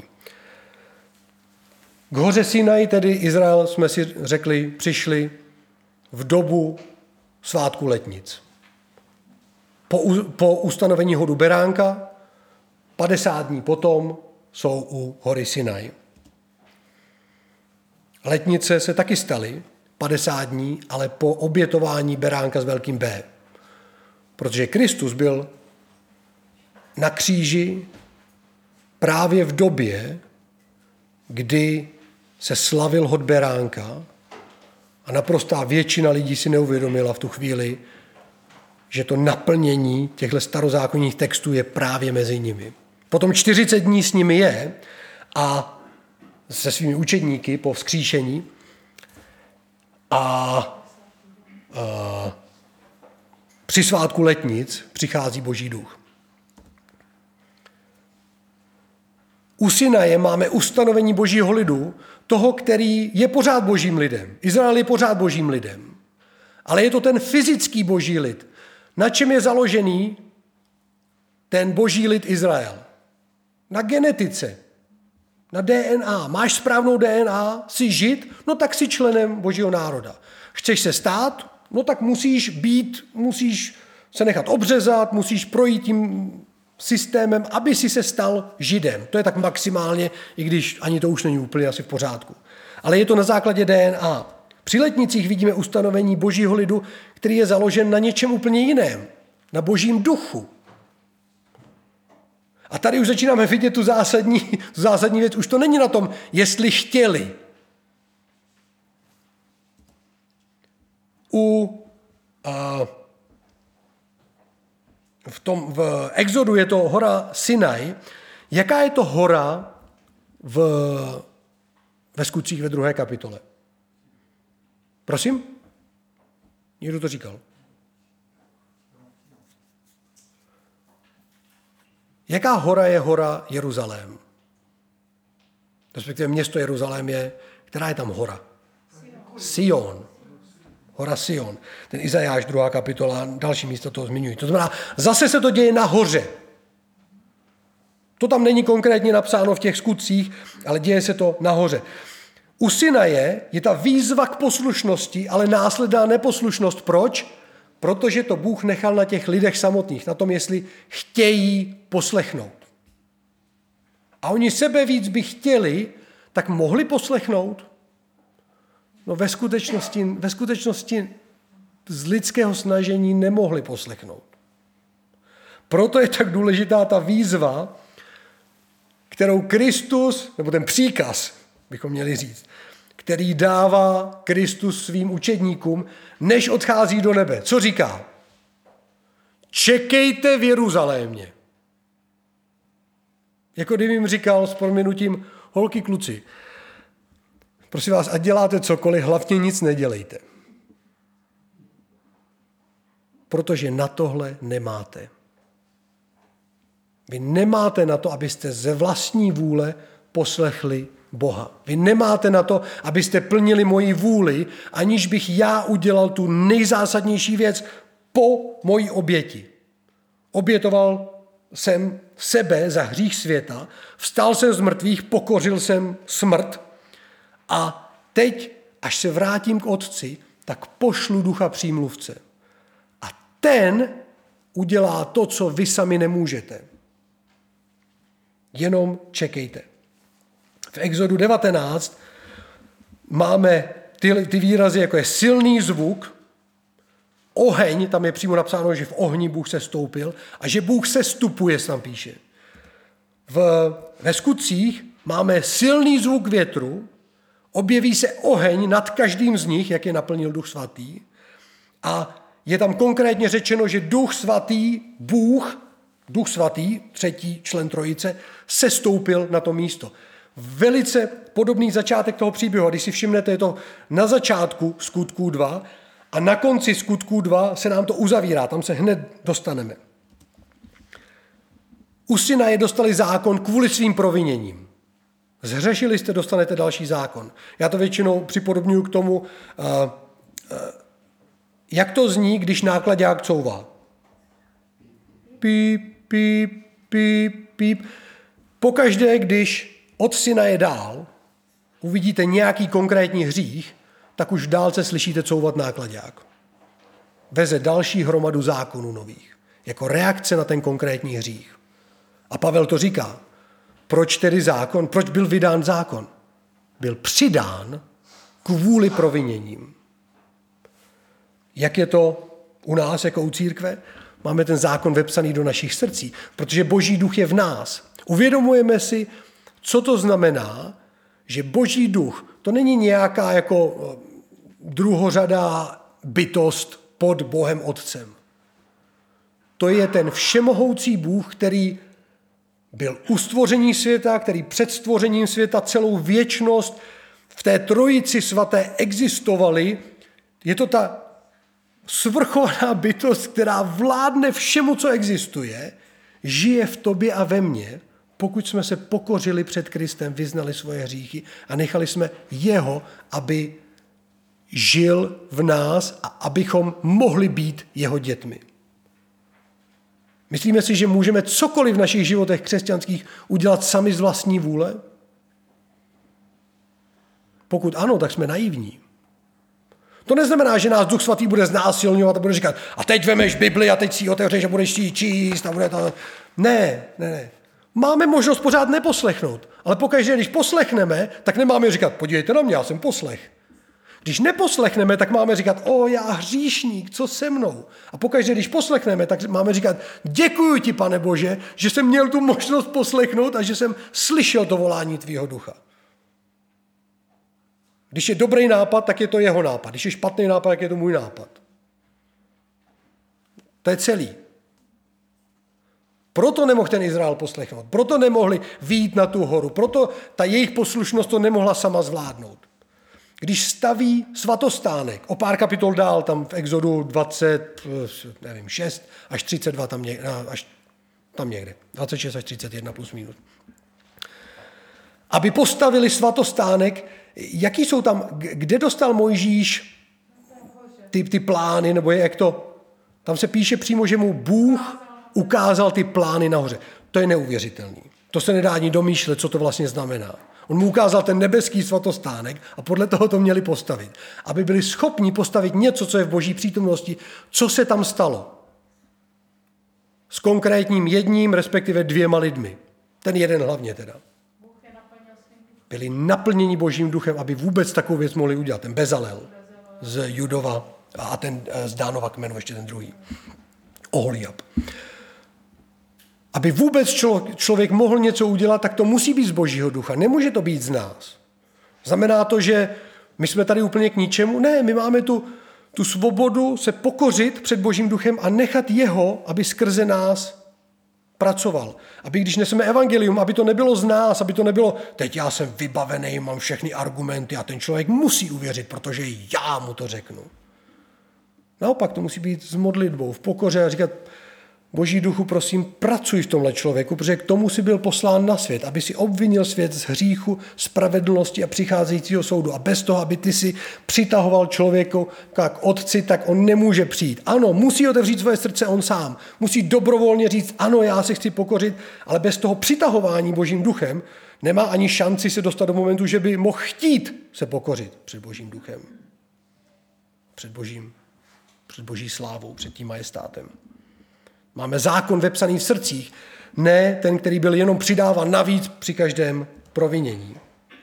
K hoře Sinaj, tedy Izrael, jsme si řekli, přišli v dobu svátku letnic. Po, po ustanovení hodu beránka, padesát dní potom jsou u hory Sinaj. Letnice se taky staly padesát dní, ale po obětování beránka s velkým B. Protože Kristus byl na kříži právě v době, kdy se slavil hod beránka a naprostá většina lidí si neuvědomila v tu chvíli, že to naplnění těchto starozákonních textů je právě mezi nimi. Potom čtyřicet dní s nimi je a se svými učedníky po vzkříšení a, a při svátku letnic přichází Boží duch. U Sinaje máme ustanovení Božího lidu, toho, který je pořád Božím lidem. Izrael je pořád Božím lidem. Ale je to ten fyzický Boží lid. Na čem je založený ten Boží lid Izrael? Na genetice, na D N A. Máš správnou D N A, jsi žid, no tak jsi členem Božího národa. Chceš se stát, no tak musíš být, musíš se nechat obřezat, musíš projít tím systémem, aby si se stal židem. To je tak maximálně, i když ani to už není úplně asi v pořádku. Ale je to na základě D N A. Při letnicích vidíme ustanovení Božího lidu, který je založen na něčem úplně jiném. Na Božím duchu. A tady už začínáme vidět tu zásadní, tu zásadní věc. Už to není na tom, jestli chtěli. U, uh, v, tom, v Exodu je to hora Sinaj. Jaká je to hora v, ve Skutcích ve druhé kapitole? Prosím? Někdo to říkal? Jaká hora je hora Jeruzalém? Respektive město Jeruzalém je, která je tam hora? Sion. Hora Sion. Ten Izajáš, druhá kapitola, další místa toho zmiňují. To znamená, zase se to děje nahoře. To tam není konkrétně napsáno v těch skutcích, ale děje se to nahoře. U Sinaje je ta výzva k poslušnosti, ale následná neposlušnost. Proč? Protože to Bůh nechal na těch lidech samotných, na tom, jestli chtějí poslechnout. A oni sebe víc by chtěli, tak mohli poslechnout? No ve skutečnosti, ve skutečnosti z lidského snažení nemohli poslechnout. Proto je tak důležitá ta výzva, kterou Kristus, nebo ten příkaz, bychom měli říct, který dává Kristus svým učedníkům, než odchází do nebe. Co říká? Čekejte v Jeruzalémě. Jako kdyby jim říkal s prominutím, holky, kluci, prosím vás, ať děláte cokoliv, hlavně nic nedělejte. Protože na tohle nemáte. Vy nemáte na to, abyste ze vlastní vůle poslechli Boha. Vy nemáte na to, abyste plnili moji vůli, aniž bych já udělal tu nejzásadnější věc po mojí oběti. Obětoval jsem sebe za hřích světa, vstal jsem z mrtvých, pokořil jsem smrt a teď, až se vrátím k Otci, tak pošlu ducha přímluvce. A ten udělá to, co vy sami nemůžete. Jenom čekejte. V Exodu devatenáct máme ty, ty výrazy, jako je silný zvuk, oheň, tam je přímo napsáno, že v ohni Bůh se stoupil a že Bůh se stupuje, se tam píše. V, ve skutcích máme silný zvuk větru, objeví se oheň nad každým z nich, jak je naplnil Duch svatý, a je tam konkrétně řečeno, že Duch svatý, Bůh, Duch svatý, třetí člen trojice, se stoupil na to místo. Velice podobný začátek toho příběhu. A když si všimnete, je to na začátku Skutků dva a na konci Skutků dva se nám to uzavírá. Tam se hned dostaneme. U Sinaje dostali zákon kvůli svým proviněním. Zhřešili jste, dostanete další zákon. Já to většinou připodobňuji k tomu, jak to zní, když náklaďák couvá. Píp, píp, píp, píp. Pokaždé, když od Sinaje dál uvidíte nějaký konkrétní hřích, tak už v dálce slyšíte couvat náklaďák. Veze další hromadu zákonů nových, jako reakce na ten konkrétní hřích. A Pavel to říká. Proč tedy zákon? Proč byl vydán zákon? Byl přidán kvůli proviněním. Jak je to u nás, jako u církve? Máme ten zákon vepsaný do našich srdcí, protože Boží duch je v nás. Uvědomujeme si, co to znamená, že Boží duch, to není nějaká jako druhořadá bytost pod Bohem Otcem. To je ten všemohoucí Bůh, který byl u stvoření světa, který před stvořením světa celou věčnost v té trojici svaté existovali. Je to ta svrchovaná bytost, která vládne všemu, co existuje, žije v tobě a ve mně, pokud jsme se pokořili před Kristem, vyznali svoje hříchy a nechali jsme jeho, aby žil v nás a abychom mohli být jeho dětmi. Myslíme si, že můžeme cokoliv v našich životech křesťanských udělat sami z vlastní vůle? Pokud ano, tak jsme naivní. To neznamená, že nás Duch svatý bude znásilňovat a bude říkat, a teď vemeš Bibli a teď si ji otevřeš a budeš ji číst a bude to... Ne, ne, ne. Máme možnost pořád neposlechnout, ale pokaždé, když poslechneme, tak nemáme říkat, podívejte na mě, já jsem poslech. Když neposlechneme, tak máme říkat, o, já hříšník, co se mnou? A pokaždé, když poslechneme, tak máme říkat, děkuji ti, Pane Bože, že jsem měl tu možnost poslechnout a že jsem slyšel to volání tvýho ducha. Když je dobrý nápad, tak je to jeho nápad. Když je špatný nápad, tak je to můj nápad. To je celý. Proto nemohl ten Izrael poslechnout, proto nemohli vyjít na tu horu, proto ta jejich poslušnost to nemohla sama zvládnout. Když staví svatostánek, o pár kapitol dál, tam v Exodu dvacet, nevím, šest až třicet dva, tam, někde, až, tam někde, dvacet šest až třicet jedna plus minus. Aby postavili svatostánek, jaký jsou tam, kde dostal Mojžíš ty, ty plány, nebo je jak to, tam se píše přímo, že mu Bůh ukázal ty plány nahoře. To je neuvěřitelný. To se nedá ani domýšlet, co to vlastně znamená. On mu ukázal ten nebeský svatostánek a podle toho to měli postavit. Aby byli schopni postavit něco, co je v boží přítomnosti, co se tam stalo. S konkrétním jedním, respektive dvěma lidmi. Ten jeden hlavně teda. Byli naplněni božím duchem, aby vůbec takovou věc mohli udělat. Ten Bezalel z Judova a ten z Dánova kmenu, ještě ten druhý. Oholiab. Aby vůbec člověk mohl něco udělat, tak to musí být z božího ducha. Nemůže to být z nás. Znamená to, že my jsme tady úplně k ničemu? Ne, my máme tu, tu svobodu se pokořit před božím duchem a nechat jeho, aby skrze nás pracoval. Aby když neseme evangelium, aby to nebylo z nás, aby to nebylo, teď já jsem vybavený, mám všechny argumenty a ten člověk musí uvěřit, protože já mu to řeknu. Naopak to musí být s modlitbou, v pokoře a říkat, Boží duchu, prosím, pracuj v tomhle člověku, protože k tomu si byl poslán na svět, aby si obvinil svět z hříchu, spravedlnosti a přicházejícího soudu. A bez toho, aby ty si přitahoval člověku k otci, tak on nemůže přijít. Ano, musí otevřít svoje srdce on sám. Musí dobrovolně říct, ano, já se chci pokořit, ale bez toho přitahování Božím duchem nemá ani šanci se dostat do momentu, že by mohl chtít se pokořit před Božím duchem. Před Božím, před Boží slávou, před tím majestátem. Máme zákon vepsaný v srdcích, ne ten, který byl jenom přidáván navíc při každém provinění.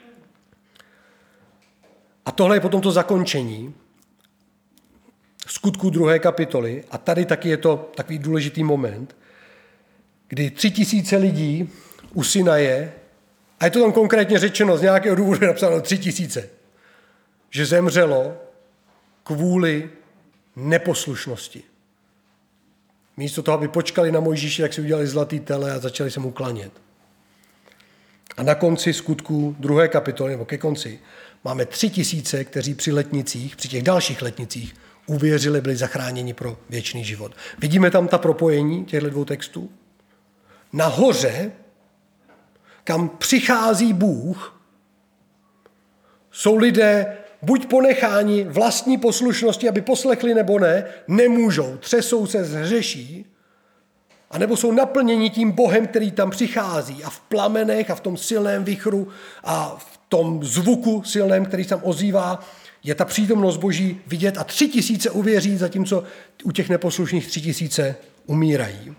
A tohle je potom to zakončení Skutků druhé kapitoly. A tady taky je to takový důležitý moment, kdy tři tisíce lidí u Sinaje, a je to tam konkrétně řečeno, z nějakého důvodu je napsáno tři tisíce, že zemřelo kvůli neposlušnosti. Místo toho, aby počkali na Mojžíše, jak si udělali zlatý tele a začali se mu klanět. A na konci Skutků druhé kapitoly, nebo ke konci, máme tři tisíce, kteří při letnicích, při těch dalších letnicích uvěřili, byli zachráněni pro věčný život. Vidíme tam ta propojení těchto dvou textů? Nahoře, kam přichází Bůh, jsou lidé buď ponecháni vlastní poslušnosti, aby poslechli nebo ne, nemůžou, třesou se, zhřeší, anebo jsou naplněni tím Bohem, který tam přichází a v plamenech a v tom silném vichru a v tom zvuku silném, který tam ozývá, je ta přítomnost Boží vidět a tři tisíce uvěří, zatímco u těch neposlušných tři tisíce umírají.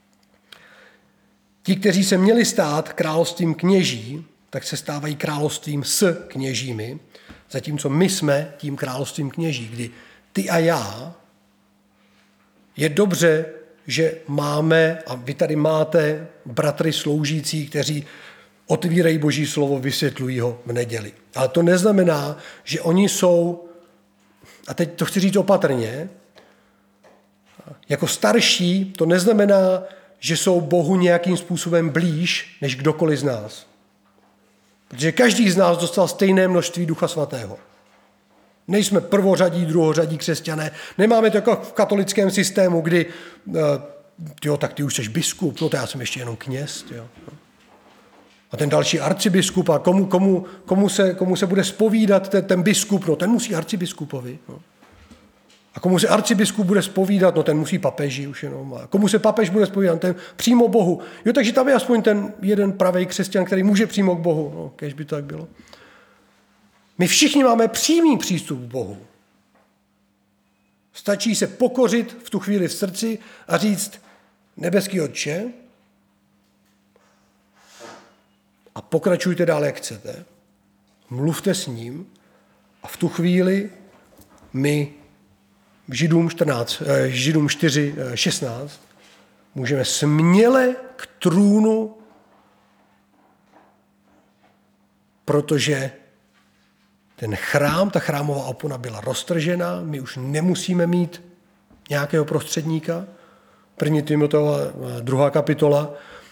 Ti, kteří se měli stát královstvím kněží, tak se stávají královstvím s kněžími, zatímco my jsme tím královstvím kněží, kdy ty a já, je dobře, že máme, a vy tady máte bratry sloužící, kteří otvírají Boží slovo, vysvětlují ho v neděli. Ale to neznamená, že oni jsou, a teď to chci říct opatrně, jako starší, to neznamená, že jsou Bohu nějakým způsobem blíž, než kdokoliv z nás. Protože každý z nás dostal stejné množství Ducha Svatého. Nejsme prvořadí, druhořadí křesťané. Nemáme to jako v katolickém systému, kdy, jo, tak ty už jsi biskup, no to já jsem ještě jenom kněz. Jo. A ten další arcibiskup, a komu, komu, komu, se, komu se bude zpovídat ten, ten biskup, no ten musí arcibiskupovi. No. A komu se arcibiskup bude zpovídat, no ten musí papeži už jenom. A komu se papež bude zpovídat, ten přímo Bohu. Jo, takže tam je aspoň ten jeden pravý křesťan, který může přímo k Bohu. No, kéž by to tak bylo. My všichni máme přímý přístup k Bohu. Stačí se pokořit v tu chvíli v srdci a říct, nebeský Otče, a pokračujte dál, jak chcete. Mluvte s ním a v tu chvíli my Židům, čtrnáct, Židům čtyři šestnáct můžeme směle k trůnu, protože ten chrám, ta chrámová opona byla roztržena, my už nemusíme mít nějakého prostředníka, první Timoteova druhá kapitola.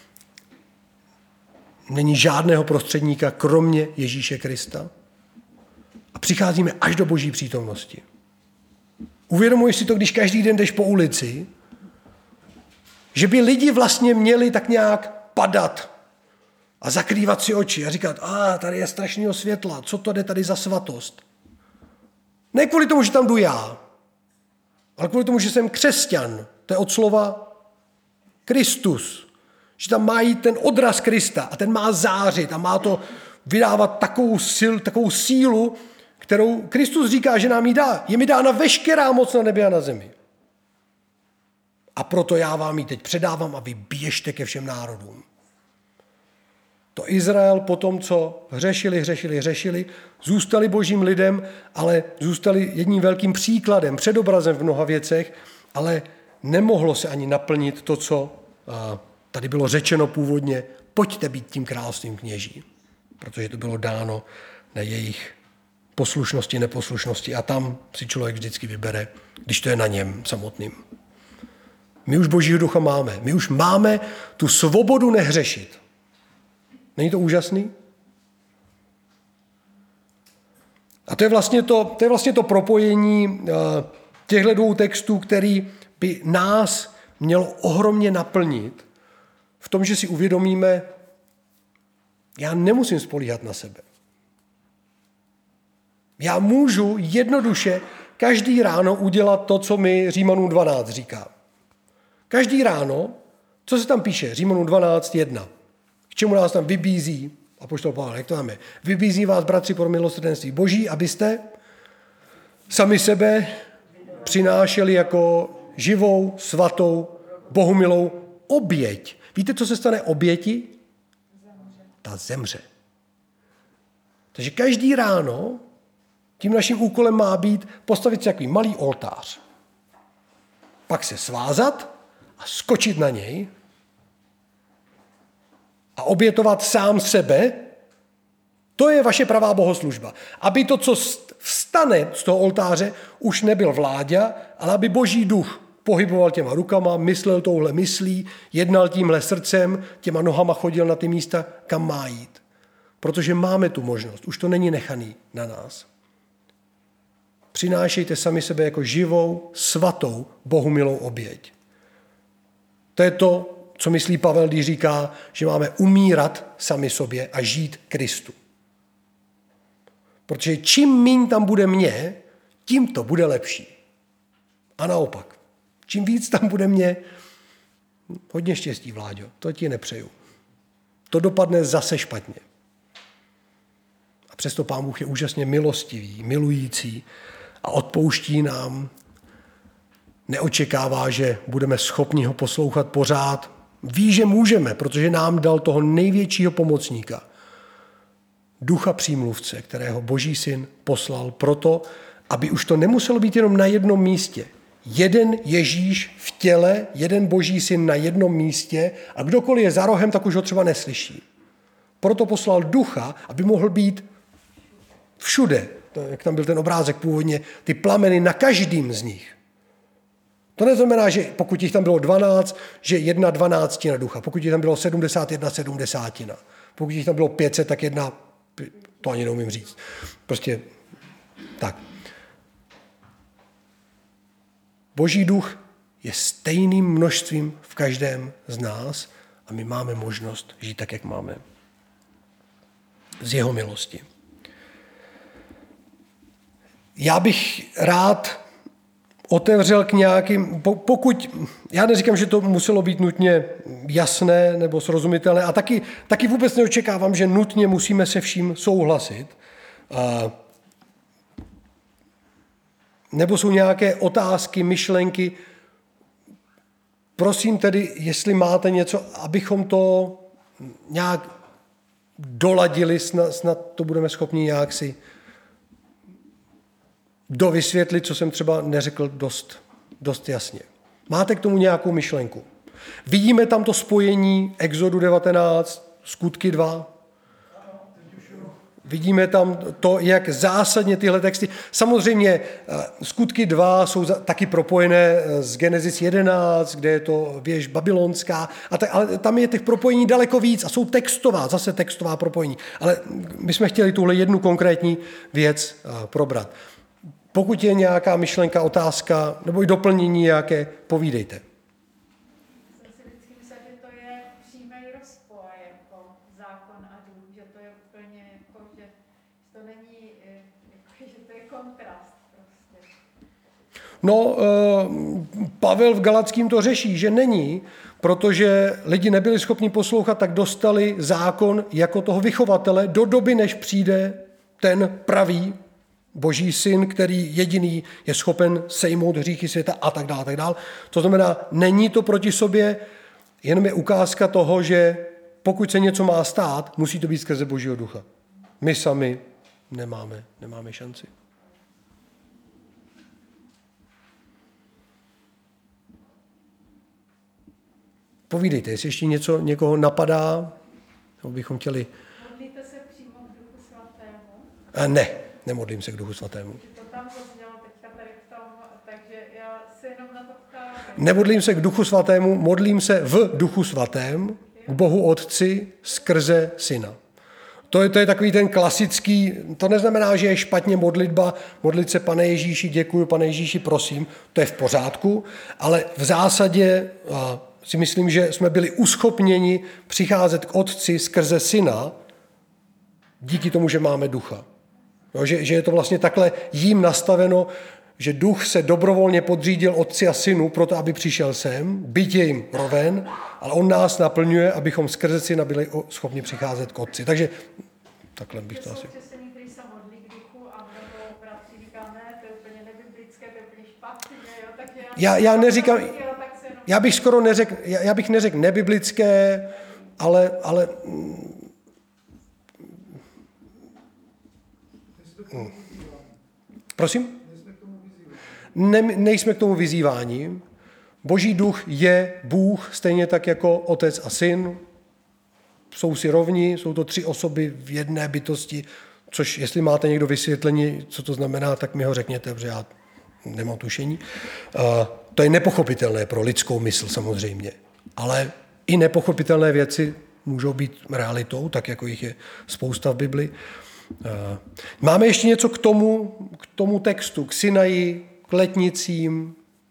Není žádného prostředníka, kromě Ježíše Krista. A přicházíme až do Boží přítomnosti. Uvědomuješ si to, když každý den jdeš po ulici, že by lidi vlastně měli tak nějak padat a zakrývat si oči a říkat, a ah, tady je strašného světla, co to jde tady za svatost. Ne kvůli tomu, že tam jdu já, ale kvůli tomu, že jsem křesťan. To je od slova Kristus. Že tam má jít ten odraz Krista a ten má zářit a má to vydávat takovou, sil, takovou sílu, kterou Kristus říká, že nám ji dá. Je mi dána veškerá moc na nebi a na zemi. A proto já vám ji teď předávám a vy běžte ke všem národům. To Izrael po tom, co hřešili, hřešili, hřešili, zůstali božím lidem, ale zůstali jedním velkým příkladem, předobrazem v mnoha věcech, ale nemohlo se ani naplnit to, co tady bylo řečeno původně, pojďte být tím královstvím kněží, protože to bylo dáno na jejich poslušnosti, neposlušnosti a tam si člověk vždycky vybere, když to je na něm samotným. My už Božího ducha máme. My už máme tu svobodu nehřešit. Není to úžasný? A to je vlastně to, to, je vlastně to propojení těchto dvou textů, který by nás mělo ohromně naplnit v tom, že si uvědomíme, já nemusím spolíhat na sebe. Já můžu jednoduše každý ráno udělat to, co mi Římanům dvanáct říká. Každý ráno, co se tam píše? Římanům dvanáct jedna. K čemu nás tam vybízí? Apoštol Pavel, jak to tam je? Vybízí vás, bratři, pro milosrdenství Boží, abyste sami sebe přinášeli jako živou, svatou, bohumilou oběť. Víte, co se stane oběti? Ta zemře. Takže každý ráno tím naším úkolem má být postavit si takový malý oltář. Pak se svázat a skočit na něj a obětovat sám sebe, to je vaše pravá bohoslužba. Aby to, co vstane z toho oltáře, už nebyl Vláďa, ale aby Boží duch pohyboval těma rukama, myslel touhle myslí, jednal tímhle srdcem, těma nohama chodil na ty místa, kam má jít. Protože máme tu možnost, už to není nechaný na nás. Přinášejte sami sebe jako živou, svatou, bohumilou oběť. To je to, co myslí Pavel, když říká, že máme umírat sami sobě a žít Kristu. Protože čím míň tam bude mě, tím to bude lepší. A naopak, čím víc tam bude mě, hodně štěstí, Vláďo, to ti nepřeju. To dopadne zase špatně. A přesto Pán Bůh je úžasně milostivý, milující a odpouští nám. Neočekává, že budeme schopni ho poslouchat pořád. Ví, že můžeme, protože nám dal toho největšího pomocníka. Ducha přímluvce, kterého Boží syn poslal proto, aby už to nemuselo být jenom na jednom místě. Jeden Ježíš v těle, jeden Boží syn na jednom místě a kdokoliv je za rohem, tak už ho třeba neslyší. Proto poslal ducha, aby mohl být všude. Jak tam byl ten obrázek původně, ty plameny na každým z nich. To neznamená, že pokud jich tam bylo dvanáct, že jedna dvanáctina ducha. Pokud jich tam bylo sedmdesát jedna sedmdesátina. Pokud jich tam bylo pět set, tak jedna, to ani neumím říct. Prostě tak. Boží duch je stejným množstvím v každém z nás a my máme možnost žít tak, jak máme. Z jeho milosti. Já bych rád otevřel k nějakým, pokud, já neříkám, že to muselo být nutně jasné nebo srozumitelné a taky, taky vůbec neočekávám, že nutně musíme se vším souhlasit. A, nebo jsou nějaké otázky, myšlenky. Prosím tedy, jestli máte něco, abychom to nějak doladili, snad, snad to budeme schopni nějak si dovysvětlit, co jsem třeba neřekl dost, dost jasně. Máte k tomu nějakou myšlenku? Vidíme tam to spojení Exodu devatenáct, Skutky dva. Vidíme tam to, jak zásadně tyhle texty. Samozřejmě Skutky dva jsou taky propojené s Genesis jedenáct, kde je to věž babylonská, a tak, ale tam je těch propojení daleko víc a jsou textová, zase textová propojení. Ale my jsme chtěli tuhle jednu konkrétní věc probrat. Pokud je nějaká myšlenka, otázka nebo i doplnění nějaké, povídejte. No, Pavel v Galackým to řeší, že není, protože lidi nebyli schopni poslouchat, tak dostali zákon jako toho vychovatele do doby, než přijde ten pravý Boží syn, který jediný je schopen sejmout hříchy světa a tak dále, tak dále. To znamená, není to proti sobě, jenom je ukázka toho, že pokud se něco má stát, musí to být skrze Božího ducha. My sami nemáme, nemáme šanci. Povídejte, jestli ještě něco někoho napadá, nebo bychom chtěli... Modlíte se přímo k Duchu Svatému? A ne, nemodlím se k Duchu Svatému. To tam zaznělo teďka tady v tom, takže já se jenom na to ptám. Nemodlím se k Duchu Svatému, modlím se v Duchu Svatém k Bohu Otci skrze Syna. To je, to je takový ten klasický, to neznamená, že je špatně modlitba, modlit se Pane Ježíši, děkuju, Pane Ježíši, prosím, to je v pořádku, ale v zásadě a si myslím, že jsme byli uschopněni přicházet k Otci skrze Syna díky tomu, že máme Ducha. No, že, že je to vlastně takhle jím nastaveno, že Duch se dobrovolně podřídil Otci a Synu proto, aby přišel sem, byť je jim roven, ale on nás naplňuje, abychom skrze Syna byli schopni přicházet k Otci. Takže takhle bych to asi... Já, já neříkám... Já bych skoro neřekl, já bych neřekl nebiblické, ale, ale hmm. Prosím? Ne, nejsme k tomu vyzýváni. Boží duch je Bůh, stejně tak jako Otec a Syn. Jsou si rovni, jsou to tři osoby v jedné bytosti, což jestli máte někdo vysvětlení, co to znamená, tak mi ho řekněte, protože já nemám tušení. To je nepochopitelné pro lidskou mysl samozřejmě, ale i nepochopitelné věci můžou být realitou, tak jako jich je spousta v Bibli. Máme ještě něco k tomu, k tomu textu, k Sinaji, k letnicím.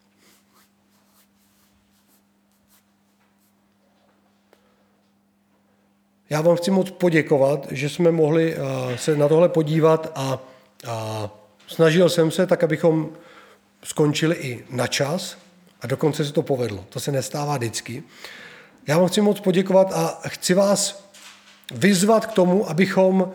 Já vám chci moc poděkovat, že jsme mohli se na tohle podívat a, a snažil jsem se tak, abychom skončili i na čas a dokonce se to povedlo. To se nestává vždycky. Já vám chci moc poděkovat a chci vás vyzvat k tomu, abychom,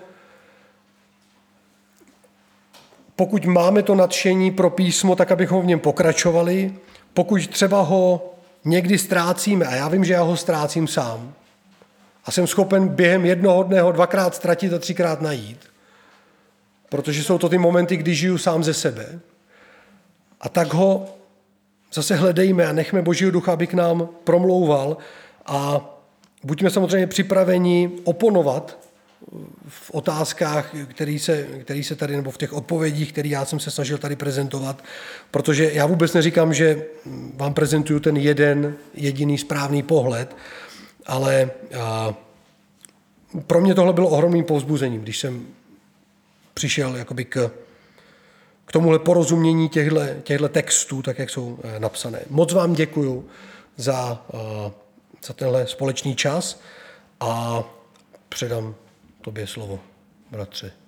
pokud máme to nadšení pro písmo, tak abychom v něm pokračovali. Pokud třeba ho někdy ztrácíme, a já vím, že já ho ztrácím sám, a jsem schopen během jednoho dne ho dvakrát ztratit a třikrát najít, protože jsou to ty momenty, kdy žiju sám ze sebe, a tak ho zase hledejme a nechme Božího ducha, aby k nám promlouval a buďme samozřejmě připraveni oponovat v otázkách, který se, který se tady, nebo v těch odpovědích, které já jsem se snažil tady prezentovat, protože já vůbec neříkám, že vám prezentuju ten jeden jediný správný pohled, ale a, pro mě tohle bylo ohromným povzbuzením, když jsem přišel jakoby k k tomuhle porozumění těchto textů, tak jak jsou napsané. Moc vám děkuju za, za tenhle společný čas a předám tobě slovo, bratře.